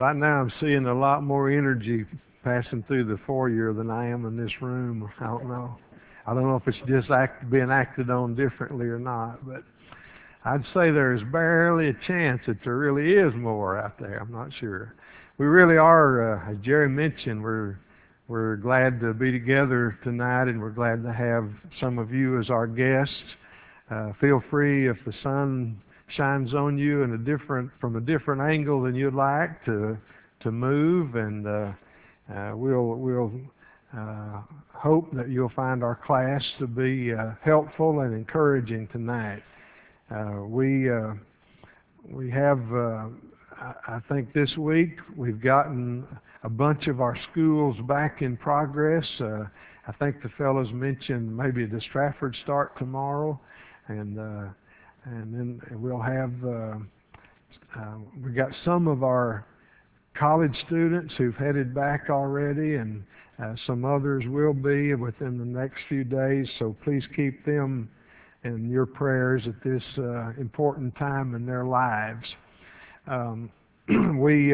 Right now, I'm seeing a lot more energy passing through the foyer than I am in this room. I don't know. I don't know if it's just being acted on differently or not, but I'd say there's barely a chance that there really is more out there. I'm not sure. We really are, as Jerry mentioned, we're glad to be together tonight, and we're glad to have some of you as our guests. Feel free if the sun shines on you in from a different angle than you'd like to move, and we'll hope that you'll find our class to be helpful and encouraging tonight. We have I think this week we've gotten a bunch of our schools back in progress. I think the fellows mentioned maybe the Stratford start tomorrow, and then we'll have we got some of our college students who've headed back already, and some others will be within the next few days. So please keep them in your prayers at this important time in their lives. Um, we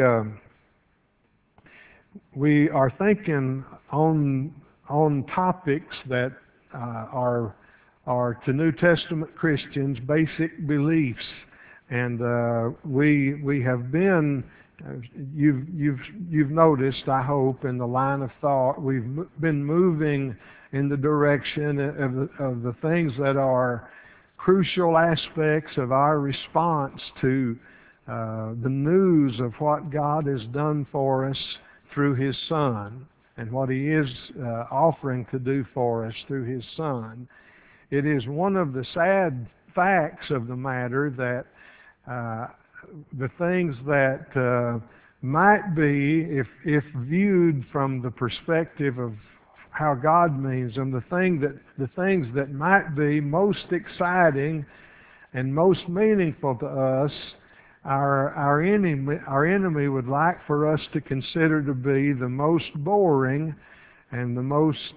we are thinking on topics that are to New Testament Christians basic beliefs, and we have been you've noticed, I hope, in the line of thought we've been moving in the direction of the things that are crucial aspects of our response to the news of what God has done for us through His Son and what He is offering to do for us through His Son. It is one of the sad facts of the matter that the things that might be, if viewed from the perspective of how God means them, the things that might be most exciting and most meaningful to us, our enemy would like for us to consider to be the most boring and the most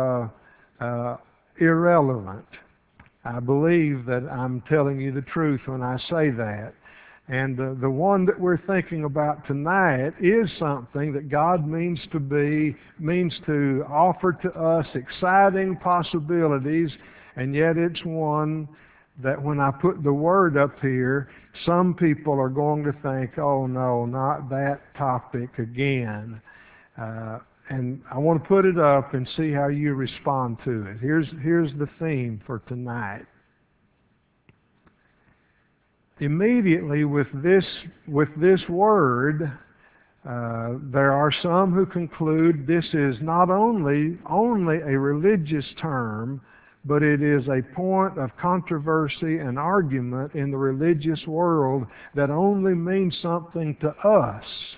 irrelevant. I believe that I'm telling you the truth when I say that. And the one that we're thinking about tonight is something that God means to offer to us exciting possibilities, and yet it's one that when I put the word up here, some people are going to think, oh no, not that topic again. And I want to put it up and see how you respond to it. Here's the theme for tonight. Immediately with this word, there are some who conclude this is not only a religious term, but it is a point of controversy and argument in the religious world that only means something to us.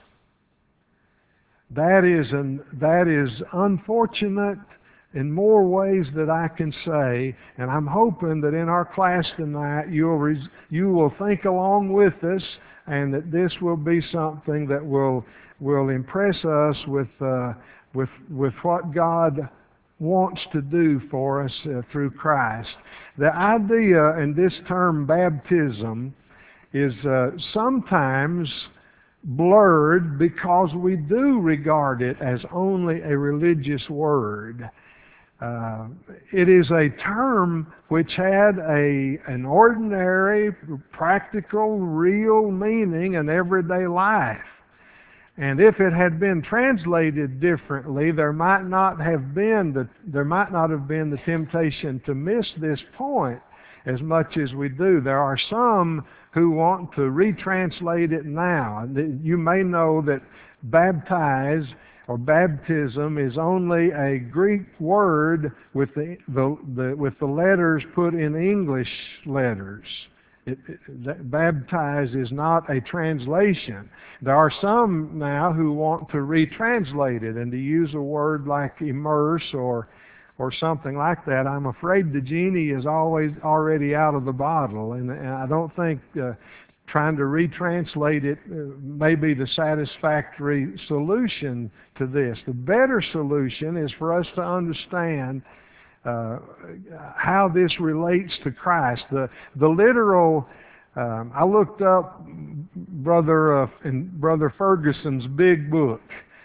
That is unfortunate in more ways that I can say, and I'm hoping that in our class tonight you will think along with us, and that this will be something that will impress us with what God wants to do for us through Christ. The idea in this term baptism is sometimes blurred because we do regard it as only a religious word. It is a term which had an ordinary, practical, real meaning in everyday life. And if it had been translated differently, there might not have been the temptation to miss this point as much as we do. There are some who want to retranslate it now. You may know that baptize or baptism is only a Greek word with the letters put in English letters. Baptize is not a translation. There are some now who want to retranslate it and to use a word like immerse or something like that. I'm afraid the genie is already out of the bottle, and I don't think trying to retranslate it may be the satisfactory solution to this. The better solution is for us to understand how this relates to Christ. The literal I looked up in Brother Ferguson's big book.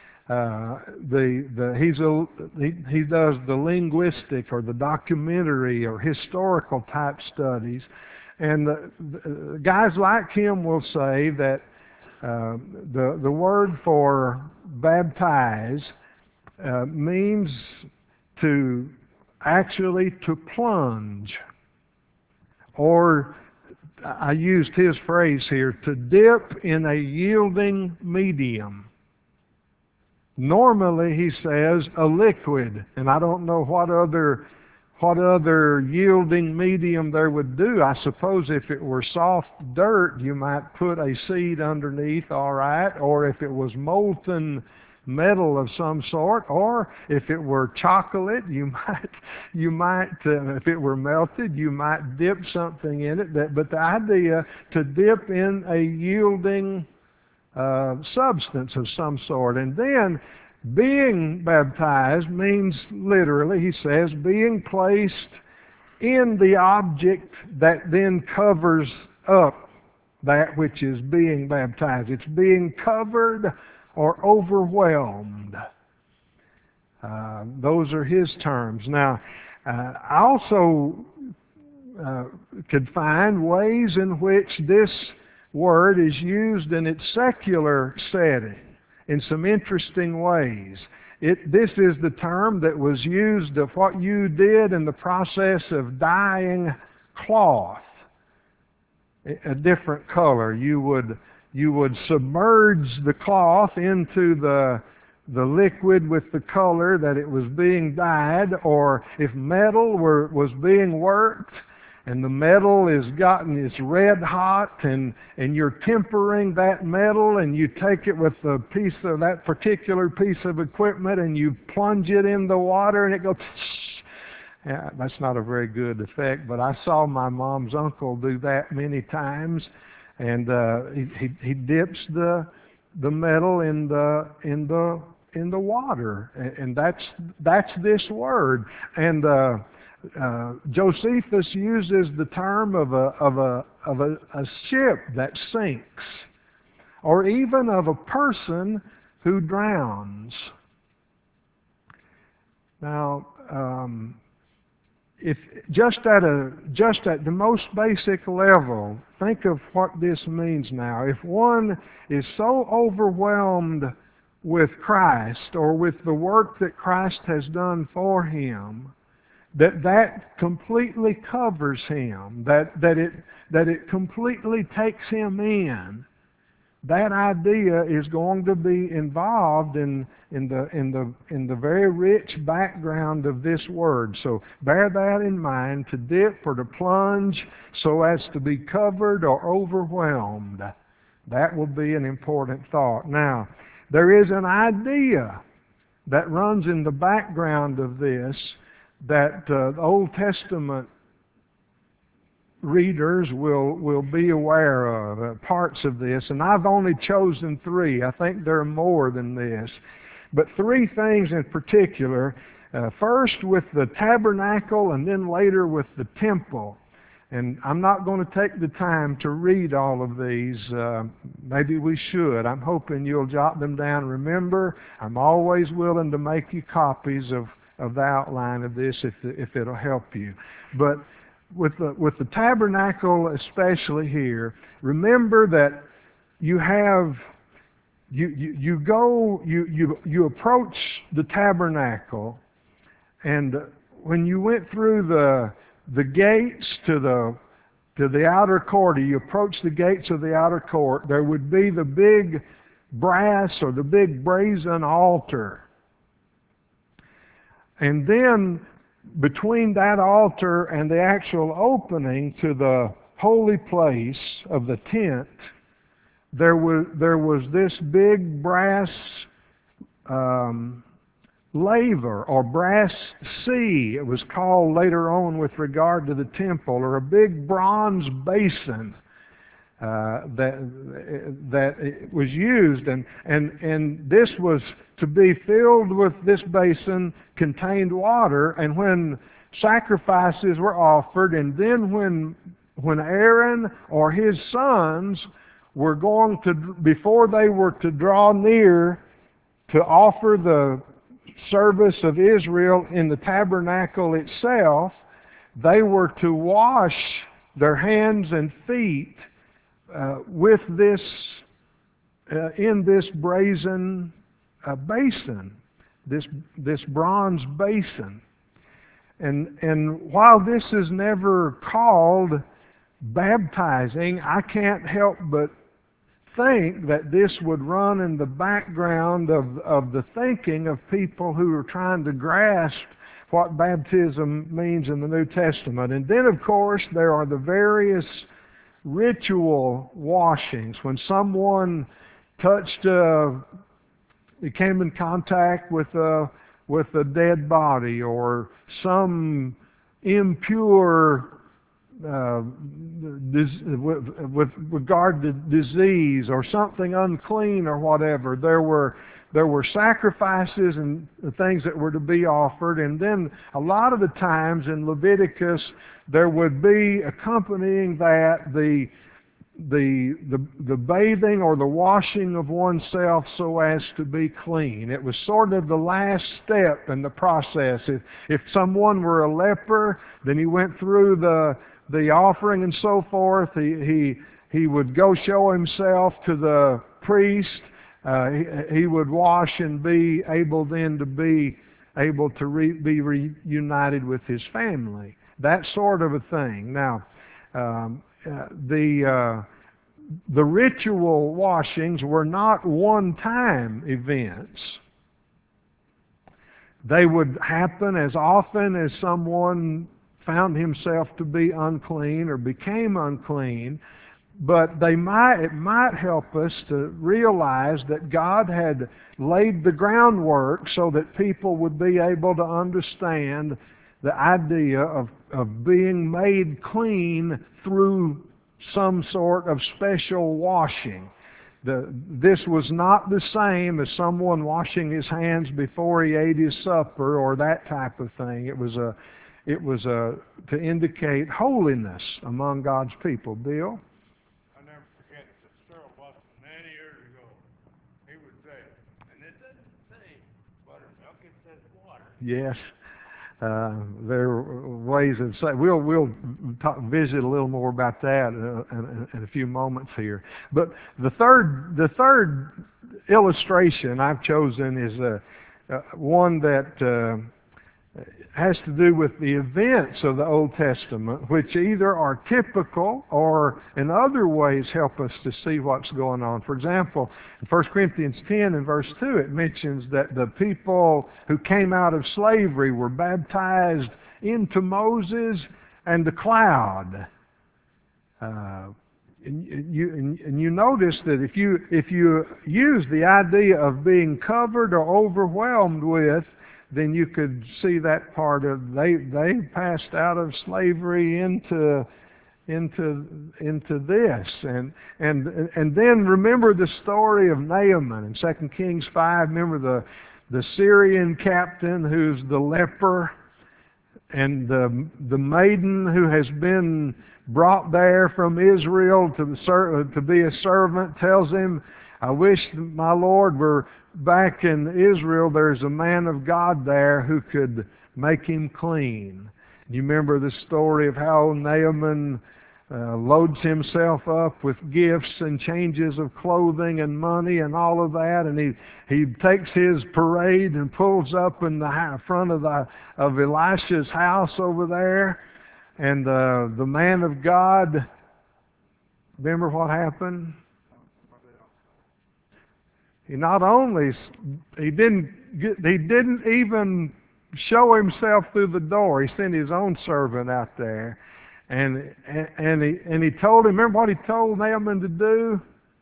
He does the linguistic or the documentary or historical type studies, and guys like him will say that the word for baptize means to actually to plunge, or I used his phrase here, to dip in a yielding medium. Normally, he says, a liquid, and I don't know what other yielding medium there would do. I suppose if it were soft dirt, you might put a seed underneath, all right, or if it was molten metal of some sort, or if it were chocolate, you might if it were melted, you might dip something in it. But the idea to dip in a yielding substance of some sort. And then being baptized means literally, he says, being placed in the object that then covers up that which is being baptized. It's being covered or overwhelmed. Those are his terms. Now, I also could find ways in which this word is used in its secular setting in some interesting ways. This is the term that was used of what you did in the process of dyeing cloth a different color. You would submerge the cloth into the liquid with the color that it was being dyed, or if metal was being worked, and the metal is red hot, and you're tempering that metal, and you take it with a piece of that particular piece of equipment, and you plunge it in the water, and it goes. Yeah, that's not a very good effect, but I saw my mom's uncle do that many times, and he dips the metal in the water, and that's this word. And Josephus uses the term of a ship that sinks, or even of a person who drowns. Now, if just at the most basic level, think of what this means now. If one is so overwhelmed with Christ, or with the work that Christ has done for him, that completely covers him, that it completely takes him in, that idea is going to be involved in the very rich background of this word. So bear that in mind, to dip or to plunge so as to be covered or overwhelmed. That will be an important thought. Now, there is an idea that runs in the background of this that the Old Testament readers will be aware of, parts of this, and I've only chosen 3. I think there are more than this. But 3 things in particular. First with the tabernacle, and then later with the temple. And I'm not going to take the time to read all of these. Maybe we should. I'm hoping you'll jot them down. Remember, I'm always willing to make you copies of the outline of this if it'll help you. But with the tabernacle especially here, remember that you approach the tabernacle, and when you went through the gates to the outer court, or you approach the gates of the outer court, there would be the big brass or the big brazen altar. And then between that altar and the actual opening to the holy place of the tent, there was this big brass laver, or brass sea, it was called later on with regard to the temple, or a big bronze basin that it was used, and this was to be filled with. This basin contained water, and when sacrifices were offered, and then when when Aaron or his sons were going to, before they were to draw near to offer the service of Israel in the tabernacle itself, they were to wash their hands and feet with this in this brazen basin, this bronze basin. And while this is never called baptizing, I can't help but think that this would run in the background of the thinking of people who are trying to grasp what baptism means in the New Testament. And then, of course, there are the various ritual washings. When someone came in contact with a dead body, or some impure with regard to disease or something unclean or whatever, there were sacrifices and things that were to be offered. And then a lot of the times in Leviticus there would be accompanying that the bathing or the washing of oneself so as to be clean. It was sort of the last step in the process. If someone were a leper, then he went through the offering and so forth. He would go show himself to the priest. He would wash and be able then to be able to be reunited with his family. That sort of a thing. Now, the ritual washings were not one-time events. They would happen as often as someone found himself to be unclean or became unclean, but it might help us to realize that God had laid the groundwork so that people would be able to understand the idea of being made clean through some sort of special washing. This was not the same as someone washing his hands before he ate his supper or that type of thing. It was to indicate holiness among God's people. Bill? I'll never forget Cyril Boston many years ago. He would say, and it doesn't say buttermilk, it says water. Yes. There are ways of saying. We'll visit a little more about that in a few moments here. But the third illustration I've chosen is one that has to do with the events of the Old Testament, which either are typical or in other ways help us to see what's going on. For example, in 1 Corinthians 10 and verse 2, it mentions that the people who came out of slavery were baptized into Moses and the cloud. And you notice that if you use the idea of being covered or overwhelmed with, then you could see that part of they passed out of slavery into this, and then remember the story of Naaman in 2 Kings 5. Remember the Syrian captain who's the leper, and the maiden who has been brought there from Israel to be a servant tells him, "I wish my Lord were back in Israel. There's a man of God there who could make him clean." You remember the story of how Naaman loads himself up with gifts and changes of clothing and money and all of that, and he takes his parade and pulls up in the front of Elisha's house over there, and the man of God, remember what happened? He not only he didn't even show himself through the door. He sent his own servant out there, and he told him. Remember what he told Naaman to do?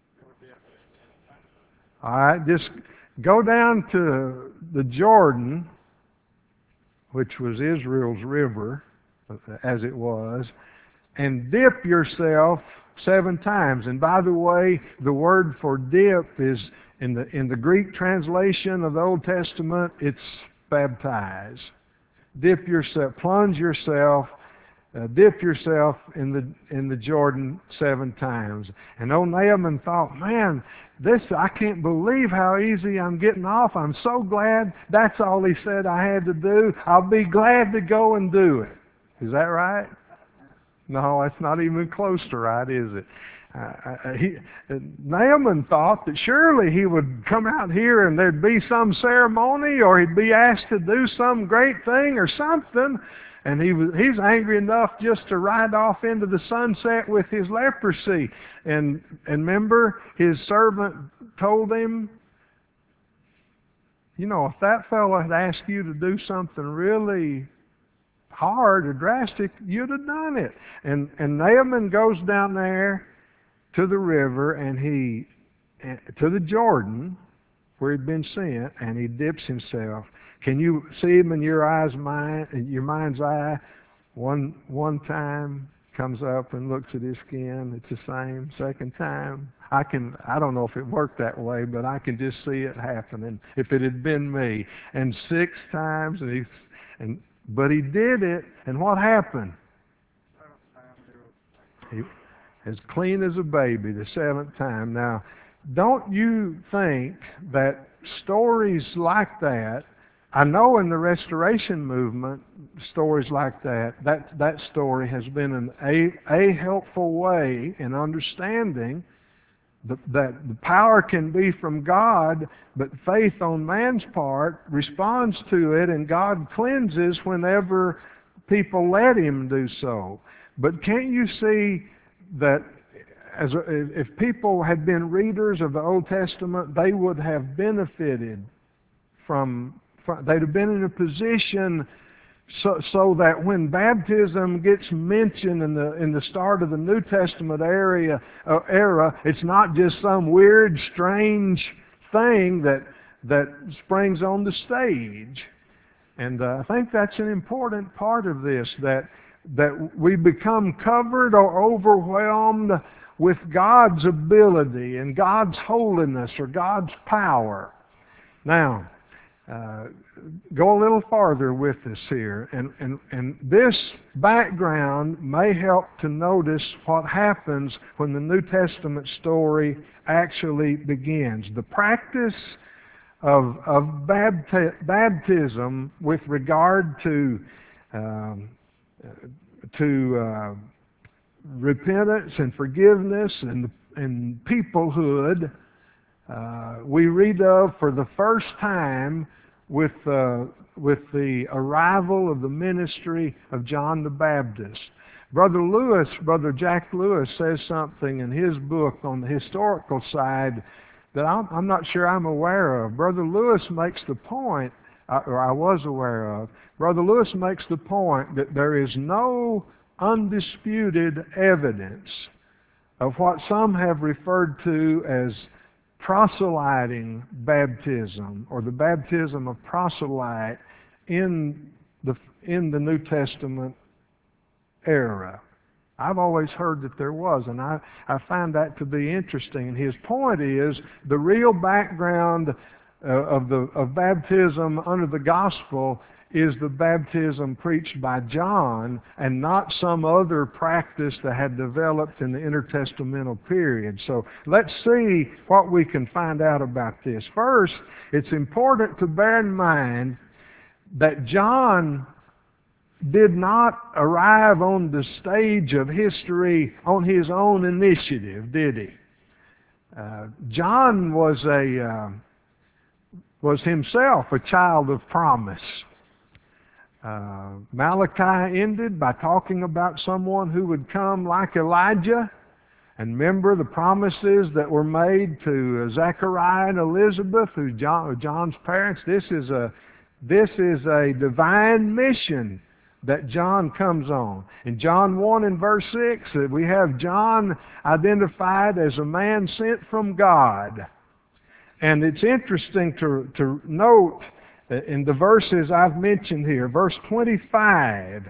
All right, just go down to the Jordan, which was Israel's river, as it was, and dip yourself 7 times. And by the way, the word for dip is in the Greek translation of the Old Testament, it's baptize. Dip yourself, plunge yourself dip yourself in the Jordan 7 times. And old Naaman thought, man, I can't believe how easy I'm getting off. I'm so glad that's all he said I had to do. I'll be glad to go and do it. Is that right? No, that's not even close to right, is it? Naaman thought that surely he would come out here and there'd be some ceremony, or he'd be asked to do some great thing or something, and he's angry enough just to ride off into the sunset with his leprosy. And remember, his servant told him, you know, if that fellow had asked you to do something really hard or drastic, you'd have done it. And Naaman goes down there to the river, and to the Jordan, where he'd been sent, and he dips himself. Can you see him in your mind's eye? One time comes up and looks at his skin. It's the same. Second time, I don't know if it worked that way, but I can just see it happening. If it had been me, and 6 times, but he did it, and what happened? As clean as a baby the 7th time. Now, don't you think that stories like that, I know in the Restoration movement, stories like that story has been a helpful way in understanding that the power can be from God, but faith on man's part responds to it, and God cleanses whenever people let Him do so. But can't you see that if people had been readers of the Old Testament, they would have benefited they'd have been in a position so that when baptism gets mentioned in the start of the New Testament era, it's not just some weird, strange thing that springs on the stage. And I think that's an important part of this, that we become covered or overwhelmed with God's ability and God's holiness or God's power. Now, go a little farther with us here, and this background may help to notice what happens when the New Testament story actually begins. The practice of baptism with regard to repentance and forgiveness and peoplehood, we read of for the first time with the arrival of the ministry of John the Baptist. Brother Jack Lewis says something in his book on the historical side that I'm not sure I'm aware of. Brother Lewis makes the point, or I was aware of, Brother Lewis makes the point that there is no undisputed evidence of what some have referred to as proselyting baptism, or the baptism of proselyte in the New Testament era. I've always heard that there was, and I find that to be interesting. And his point is the real background of baptism under the gospel is the baptism preached by John, and not some other practice that had developed in the intertestamental period. So let's see what we can find out about this. First, it's important to bear in mind that John did not arrive on the stage of history on his own initiative, did he? John was himself a child of promise. Malachi ended by talking about someone who would come like Elijah. And remember the promises that were made to Zechariah and Elizabeth, who John's parents. This is a divine mission that John comes on. In John 1 and verse 6, we have John identified as a man sent from God. And it's interesting to note in the verses I've mentioned here, verse 25,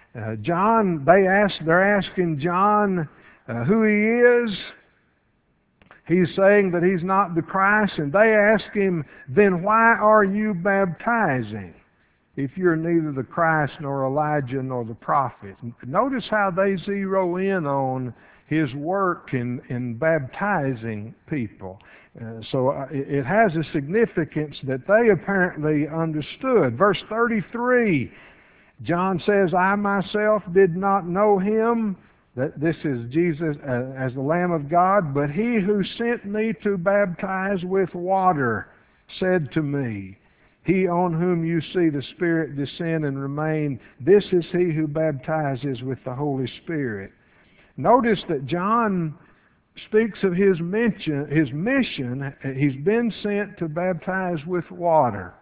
they're asking John who he is. He's saying that he's not the Christ, and they ask him, then why are you baptizing? if you're neither the Christ nor Elijah nor the prophet. Notice how they zero in on his work in baptizing people. It has a significance that they apparently understood. Verse 33, John says, I myself did not know him, that this is Jesus as the Lamb of God, but he who sent me to baptize with water said to me, he on whom you see the Spirit descend and remain, this is he who baptizes with the Holy Spirit. Notice that John speaks of his mission. He's been sent to baptize with water.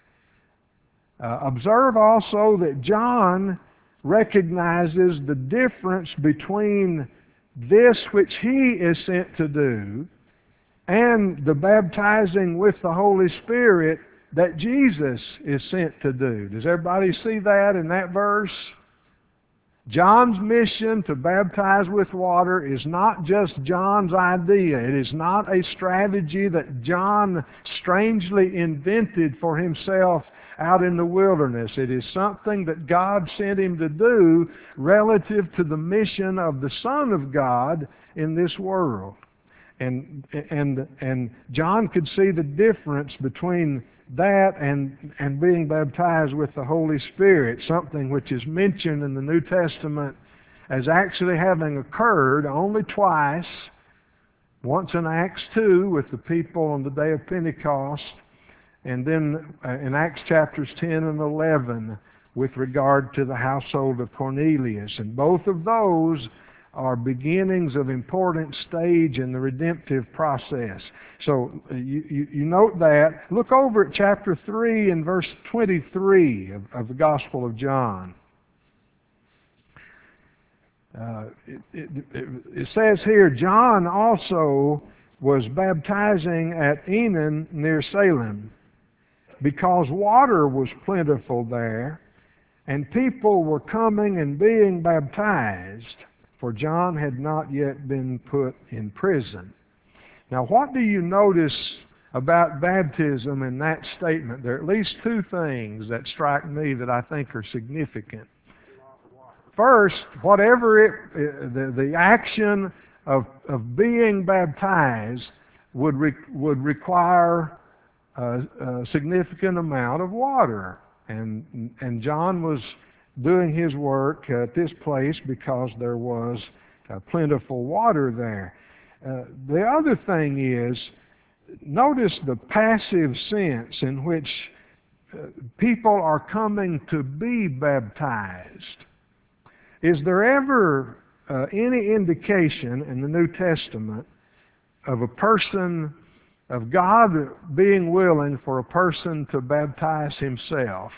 Observe also that John recognizes the difference between this which he is sent to do and the baptizing with the Holy Spirit that Jesus is sent to do. Does everybody see that in that verse? John's mission to baptize with water is not just John's idea. It is not a strategy that John strangely invented for himself out in the wilderness. It is something that God sent him to do relative to the mission of the Son of God in this world. And John could see the difference between that and being baptized with the Holy Spirit, something which is mentioned in the New Testament as actually having occurred only twice, once in Acts 2 with the people on the day of Pentecost, and then in Acts chapters 10 and 11 with regard to the household of Cornelius. And both of those are beginnings of important stage in the redemptive process. So you note that. Look over at chapter 3 and verse 23 of the Gospel of John. It says here, John also was baptizing at Enon near Salem, because water was plentiful there, and people were coming and being baptized, for John had not yet been put in prison. Now, what do you notice about baptism in that statement? There are at least two things that strike me that I think are significant. First, whatever the action of being baptized would require a significant amount of water. And John was doing his work at this place because there was plentiful water there. The other thing is, notice the passive sense in which people are coming to be baptized. Is there ever any indication in the New Testament of a person, of God being willing for a person to baptize himself?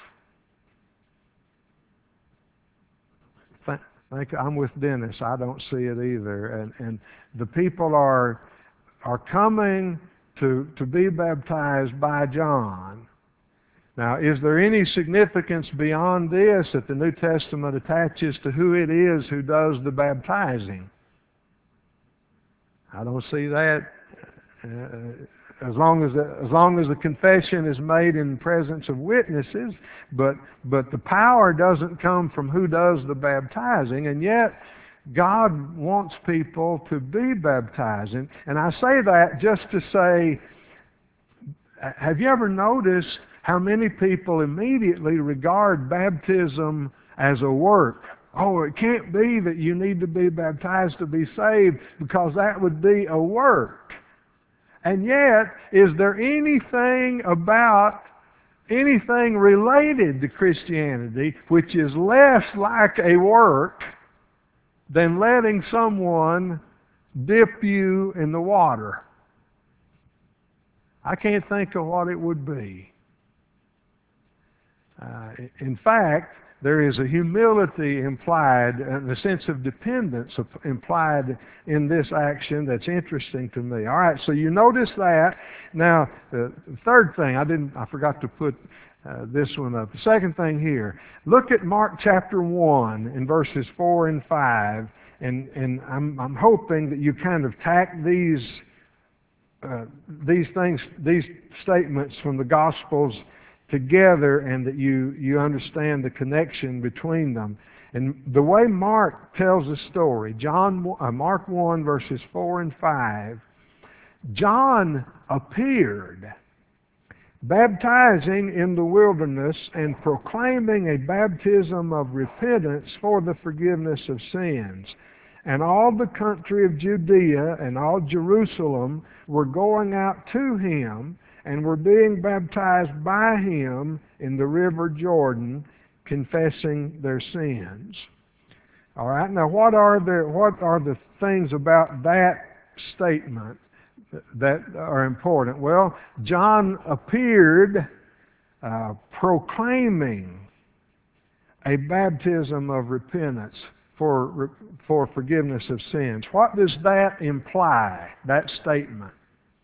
I'm with Dennis. I don't see it either. And the people are coming to be baptized by John. Now, is there any significance beyond this that the New Testament attaches to who it is who does the baptizing? I don't see that. As long as the confession is made in the presence of witnesses, but the power doesn't come from who does the baptizing, and yet God wants people to be baptized. And I say that just to say, have you ever noticed how many people immediately regard baptism as a work? Oh, it can't be that you need to be baptized to be saved, because that would be a work. And yet, is there anything related to Christianity which is less like a work than letting someone dip you in the water? I can't think of what it would be. In fact, there is a humility implied, and a sense of dependence implied in this action that's interesting to me. All right, so you notice that. Now, the third thing, I forgot to put this one up. The second thing here, look at Mark chapter 1 in verses 4 and 5, and I'm hoping that you kind of tack these statements from the Gospels together and that you understand the connection between them. And the way Mark tells the story, Mark 1 verses 4 and 5, John appeared baptizing in the wilderness and proclaiming a baptism of repentance for the forgiveness of sins. And all the country of Judea and all Jerusalem were going out to him and were being baptized by him in the river Jordan, confessing their sins. All right, now what are the things about that statement that are important? Well, John appeared proclaiming a baptism of repentance for forgiveness of sins. What does that imply, that statement?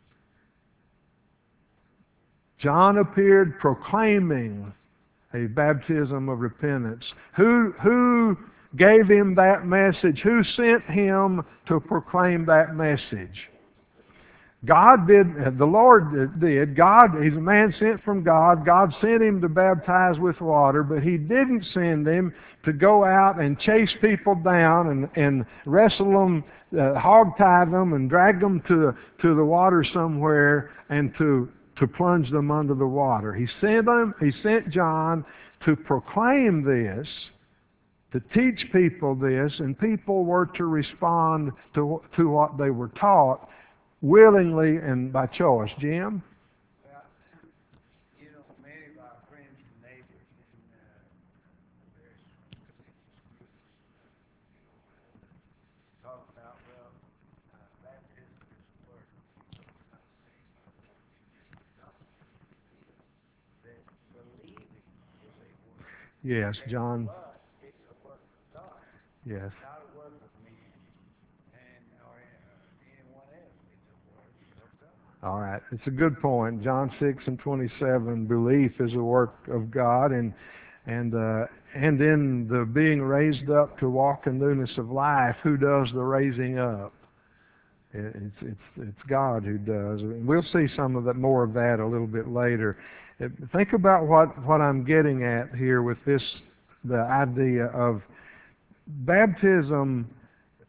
John appeared proclaiming a baptism of repentance. Who gave him that message? Who sent him to proclaim that message? God did. The Lord did. God, he's a man sent from God. God sent him to baptize with water, but he didn't send him to go out and chase people down and wrestle them, hog-tie them and drag them to the water somewhere and to plunge them under the water. He sent John to proclaim this, to teach people this, and people were to respond to what they were taught willingly and by choice. Jim? Well, many of our friends and neighbors in various talk about, baptism is a work that believing is a work. Yes, John. But it's a work of God. Yes. It's not a work of man or anyone else. It's a work of God. All right. It's a good point. John 6 and 27, belief is a work of God, and in the being raised up to walk in newness of life, who does the raising up? It's God who does. And we'll see some of that, more of that a little bit later. Think about what I'm getting at here with this, the idea of baptism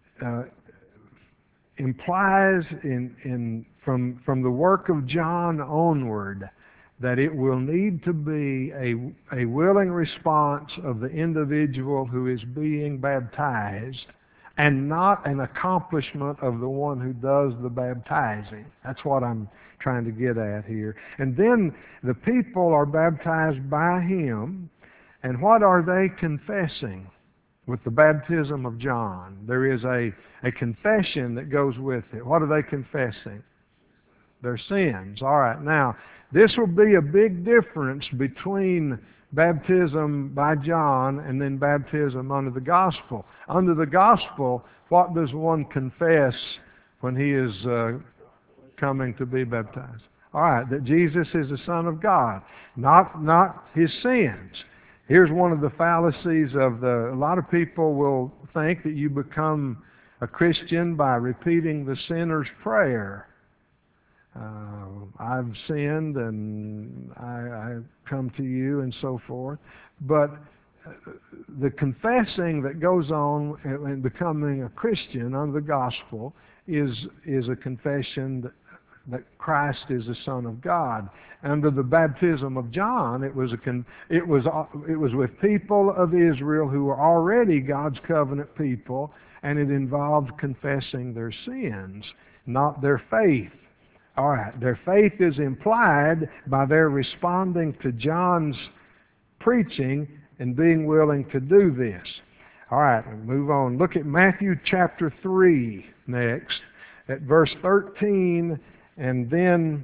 implies from the work of John onward that it will need to be a willing response of the individual who is being baptized and not an accomplishment of the one who does the baptizing. That's what I'm trying to get at here. And then the people are baptized by him, and what are they confessing with the baptism of John? There is a confession that goes with it. What are they confessing? Their sins. All right, now, this will be a big difference between baptism by John and then baptism under the gospel. Under the gospel, what does one confess when he is coming to be baptized? All right, that Jesus is the Son of God, not his sins. Here's one of the fallacies of a lot of people will think that you become a Christian by repeating the sinner's prayer. I've sinned and I come to you and so forth. But the confessing that goes on in becoming a Christian under the gospel is a confession that Christ is the Son of God. Under the baptism of John, it was with people of Israel who were already God's covenant people, and it involved confessing their sins, not their faith. All right, their faith is implied by their responding to John's preaching and being willing to do this. All right, move on. Look at Matthew chapter 3 next, at verse 13, and then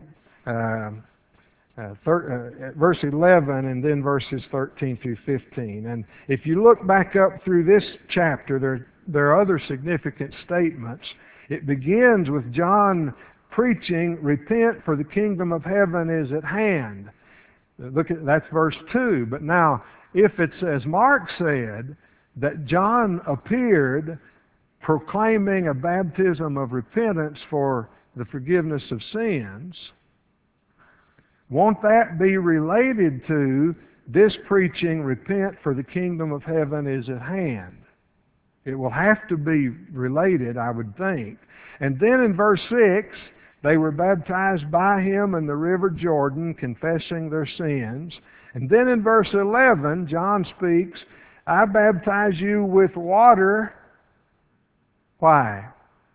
verse 11, and then verses 13 through 15. And if you look back up through this chapter, there are other significant statements. It begins with John preaching, repent, for the kingdom of heaven is at hand. Look at that's verse 2. But now, if it's as Mark said, that John appeared proclaiming a baptism of repentance for the forgiveness of sins, Won't that be related to this preaching, repent for the kingdom of heaven is at hand? It will have to be related, I would think. And then in verse 6, they were baptized by him in the river Jordan, confessing their sins. And then in verse 11, John speaks, I baptize you with water. Why?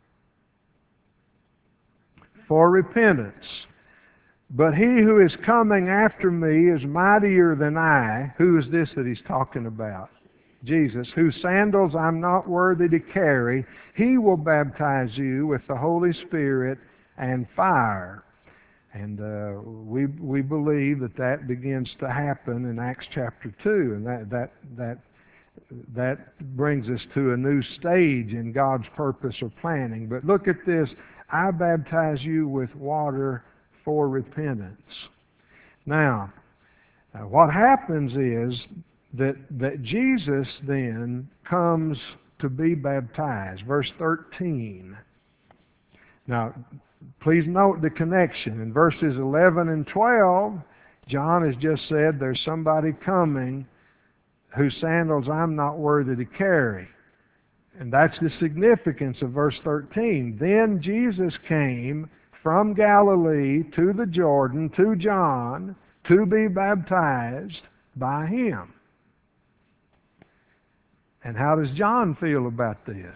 For repentance. But he who is coming after me is mightier than I. Who is this that he's talking about? Jesus, whose sandals I'm not worthy to carry. He will baptize you with the Holy Spirit and fire. And we believe that begins to happen in Acts chapter 2, and that brings us to a new stage in God's purpose or planning. But look at this. I baptize you with water for repentance. Now, what happens is that Jesus then comes to be baptized. Verse 13. Now, please note the connection. In verses 11 and 12, John has just said there's somebody coming whose sandals I'm not worthy to carry. And that's the significance of verse 13. Then Jesus came from Galilee to the Jordan, to John, to be baptized by him. And how does John feel about this?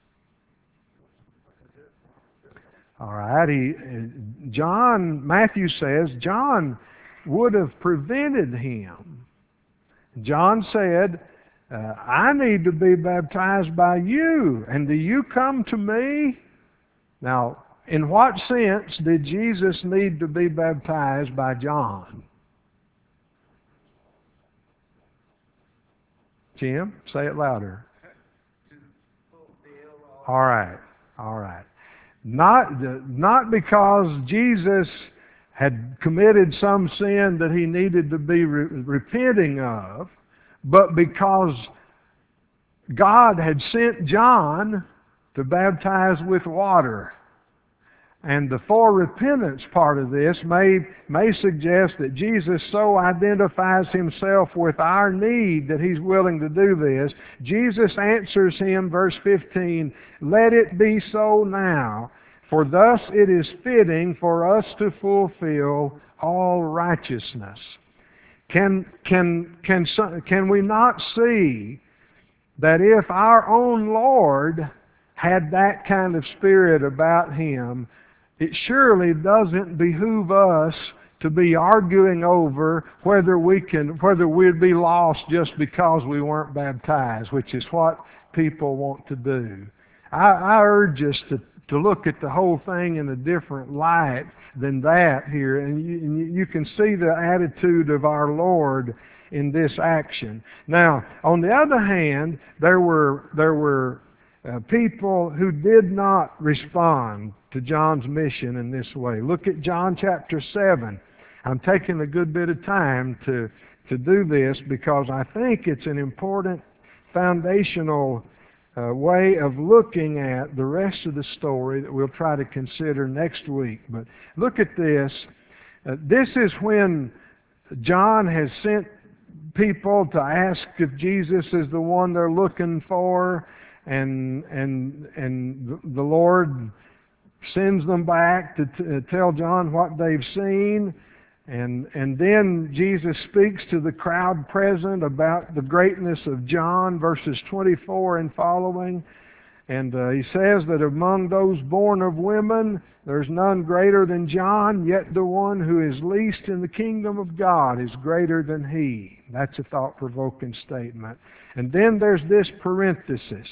All right, Matthew says, John would have prevented him. John said, I need to be baptized by you, and do you come to me? Now, in what sense did Jesus need to be baptized by John? Jim, say it louder. All right. Not because Jesus had committed some sin that he needed to be repenting of, but because God had sent John to baptize with water. And the for repentance part of this may suggest that Jesus so identifies himself with our need that he's willing to do this. Jesus answers him, verse 15, let it be so now, for thus it is fitting for us to fulfill all righteousness. Can we not see that if our own Lord had that kind of spirit about him, it surely doesn't behoove us to be arguing over whether we'd be lost just because we weren't baptized, which is what people want to do. I urge us to look at the whole thing in a different light than that here, and you can see the attitude of our Lord in this action. Now, on the other hand, there were people who did not respond to John's mission in this way. Look at John chapter 7. I'm taking a good bit of time to do this because I think it's an important foundational way of looking at the rest of the story that we'll try to consider next week. But look at this. This is when John has sent people to ask if Jesus is the one they're looking for, and the Lord sends them back to tell John what they've seen. And then Jesus speaks to the crowd present about the greatness of John, verses 24 and following. And he says that among those born of women, there's none greater than John, yet the one who is least in the kingdom of God is greater than he. That's a thought-provoking statement. And then there's this parenthesis,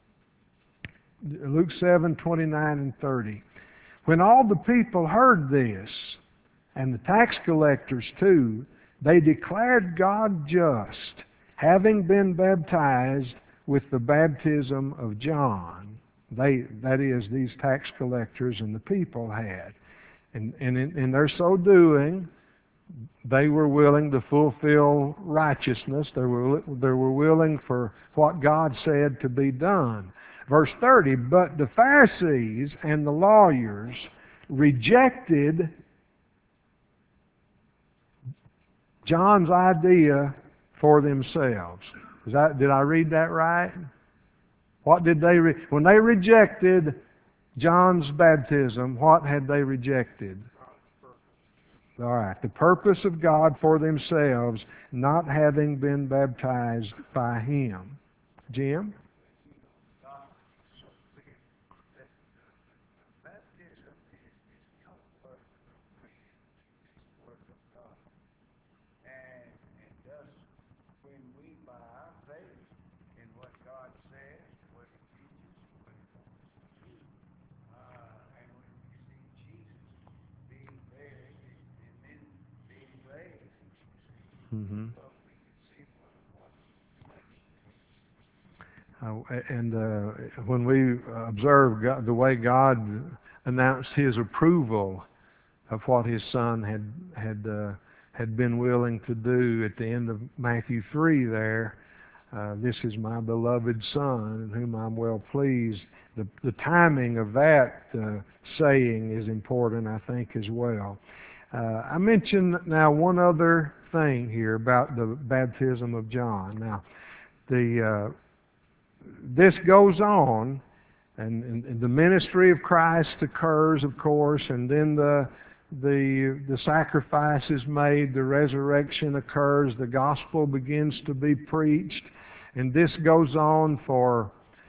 Luke 7:29 and 30. When all the people heard this, and the tax collectors too, they declared God just, having been baptized with the baptism of John. That is, these tax collectors and the people had. And in their so doing, they were willing to fulfill righteousness. They were willing for what God said to be done. Verse 30, but the Pharisees and the lawyers rejected John's idea for themselves. Did I read that right? What did they when they rejected John's baptism, what had they rejected? All right, the purpose of God for themselves, not having been baptized by Him. Jim? Mm-hmm. When we observe God, the way God announced His approval of what His Son had been willing to do at the end of Matthew 3 there, this is my beloved Son in whom I'm well pleased. The timing of that saying is important, I think, as well. I mentioned now one other thing here about the baptism of John. Now, this goes on, and the ministry of Christ occurs, of course, and then the sacrifice is made, the resurrection occurs, the gospel begins to be preached, and this goes on for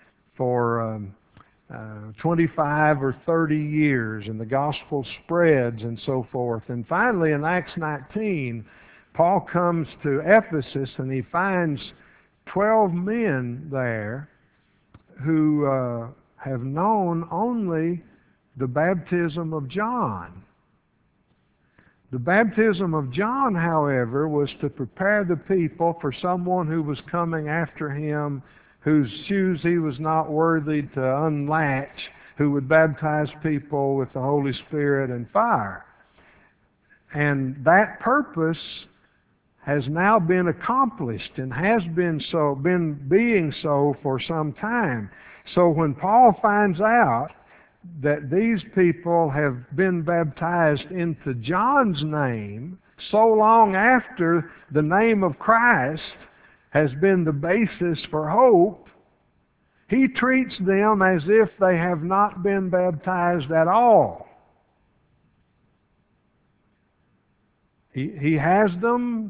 25 or 30 years, and the gospel spreads and so forth. And finally, in Acts 19, Paul comes to Ephesus, and he finds 12 men there who have known only the baptism of John. The baptism of John, however, was to prepare the people for someone who was coming after him, whose shoes he was not worthy to unlatch, who would baptize people with the Holy Spirit and fire. And that purpose has now been accomplished and has been being so for some time. So when Paul finds out that these people have been baptized into John's name so long after the name of Christ has been the basis for hope, he treats them as if they have not been baptized at all. He has them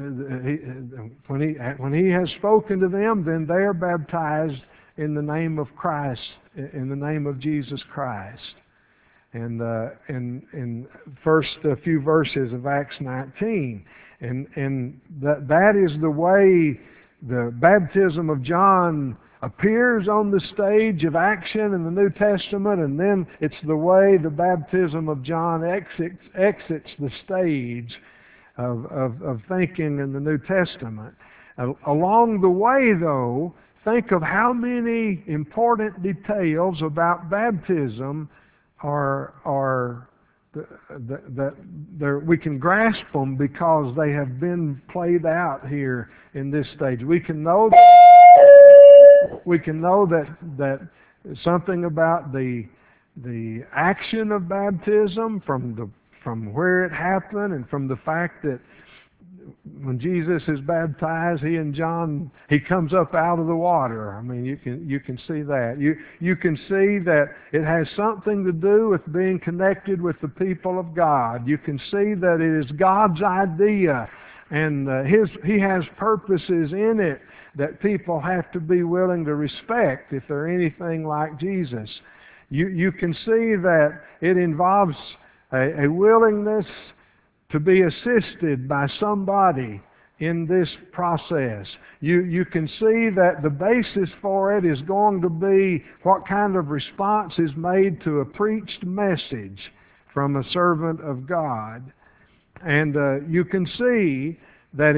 when he has spoken to them, then they are baptized in the name of Christ, in the name of Jesus Christ. And in first few verses of Acts 19, and that is the way the baptism of John appears on the stage of action in the New Testament, and then it's the way the baptism of John exits the stage of thinking in the New Testament. Along the way, though, think of how many important details about baptism we can grasp them because they have been played out here in this stage. We can know that something about the action of baptism from where it happened, and from the fact that when Jesus is baptized, he comes up out of the water. I mean, you can see that. You can see that it has something to do with being connected with the people of God. You can see that it is God's idea, and He has purposes in it that people have to be willing to respect if they're anything like Jesus. You can see that it involves a willingness to be assisted by somebody in this process. You can see that the basis for it is going to be what kind of response is made to a preached message from a servant of God. And you can see that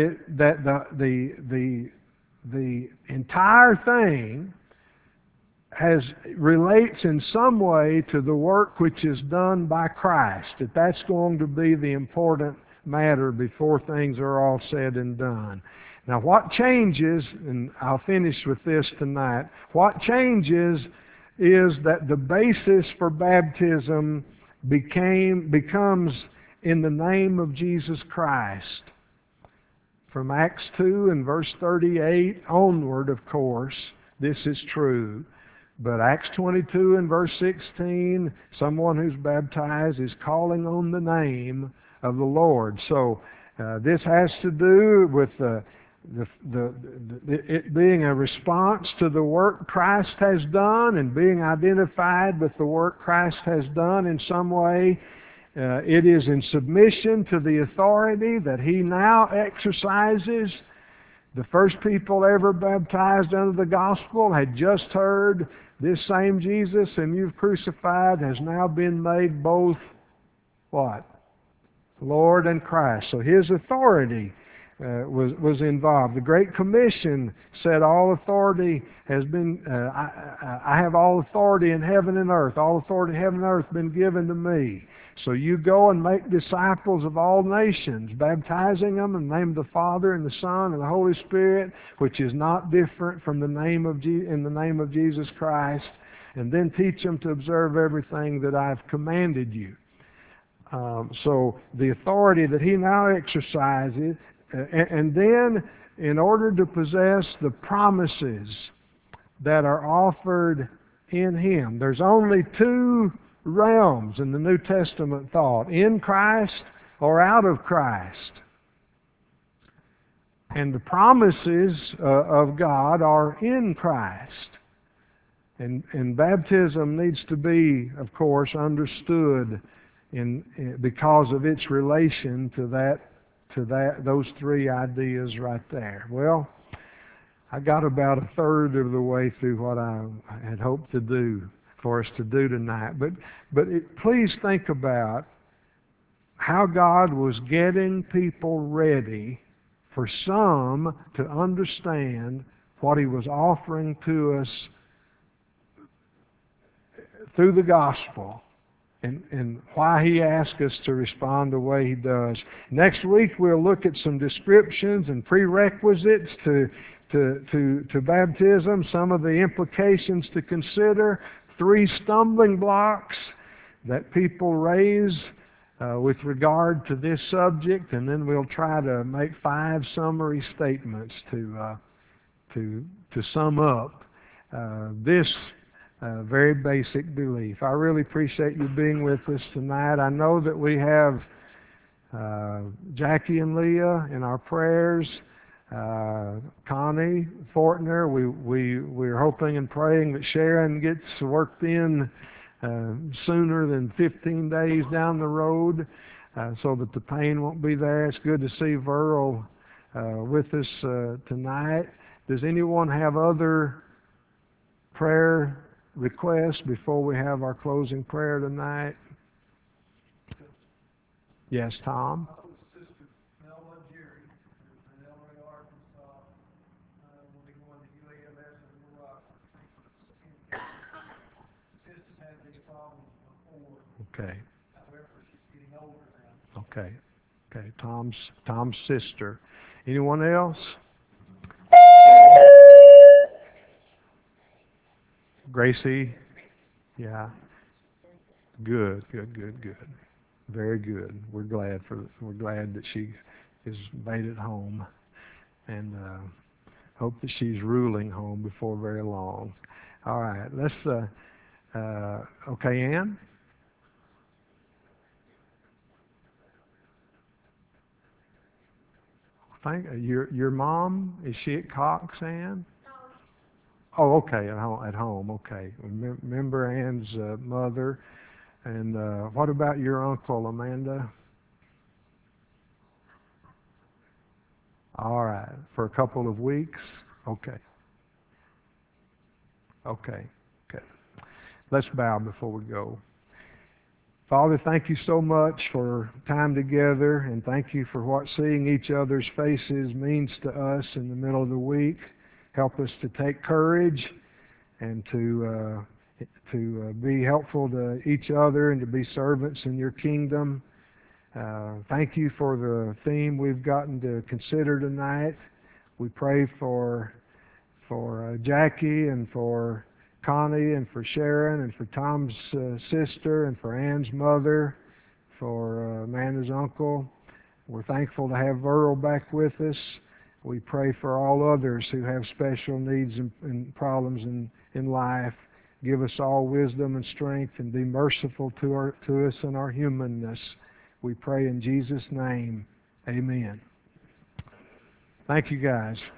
the entire thing relates in some way to the work which is done by Christ. That's going to be the important matter before things are all said and done. Now what changes, and I'll finish with this tonight, what changes is that the basis for baptism becomes in the name of Jesus Christ. from Acts 2 and verse 38 onward, of course, this is true. But Acts 22 and verse 16, someone who's baptized is calling on the name of the Lord. So this has to do with it being a response to the work Christ has done and being identified with the work Christ has done in some way. It is in submission to the authority that He now exercises. The first people ever baptized under the gospel had just heard, this same Jesus whom you've crucified has now been made both what? Lord and Christ. So His authority was involved. The Great Commission said all authority has been, I have all authority in heaven and earth. All authority in heaven and earth has been given to me. So you go and make disciples of all nations, baptizing them in the name of the Father and the Son and the Holy Spirit, which is not different from the name of in the name of Jesus Christ, and then teach them to observe everything that I've commanded you. So the authority that He now exercises, and then in order to possess the promises that are offered in Him, there's only two realms in the New Testament thought: in Christ or out of Christ. And the promises of God are in Christ. And baptism needs to be, of course, understood because of its relation to those three ideas right there. Well, I got about a third of the way through what I had hoped to do for us to do tonight. But please think about how God was getting people ready for some to understand what He was offering to us through the gospel, and why He asked us to respond the way He does. Next week we'll look at some descriptions and prerequisites to baptism, some of the implications to consider, 3 stumbling blocks that people raise with regard to this subject, and then we'll try to make 5 summary statements to sum up this very basic belief. I really appreciate you being with us tonight. I know that we have Jackie and Leah in our prayers. Connie Fortner, we're hoping and praying that Sharon gets worked in sooner than 15 days down the road so that the pain won't be there. It's good to see Verl with us tonight. Does anyone have other prayer requests before we have our closing prayer tonight? Yes, Tom? Okay. Okay. Okay. Tom's sister. Anyone else? Gracie? Yeah. Good. Very good. We're glad that she is made it home, and hope that she's ruling home before very long. All right. Let's. Okay, Ann. Your mom, is she at Cox, Ann? Oh, okay, at home. Okay. Remember Ann's mother, and what about your uncle, Amanda? All right, for a couple of weeks. Okay. Let's bow before we go. Father, thank you so much for time together, and thank you for what seeing each other's faces means to us in the middle of the week. Help us to take courage and to be helpful to each other and to be servants in your kingdom. Thank you for the theme we've gotten to consider tonight. We pray for Jackie and for Connie and for Sharon and for Tom's sister and for Ann's mother, for Amanda's uncle. We're thankful to have Earl back with us. We pray for all others who have special needs and problems in life. Give us all wisdom and strength, and be merciful to us in our humanness. We pray in Jesus' name. Amen. Thank you, guys.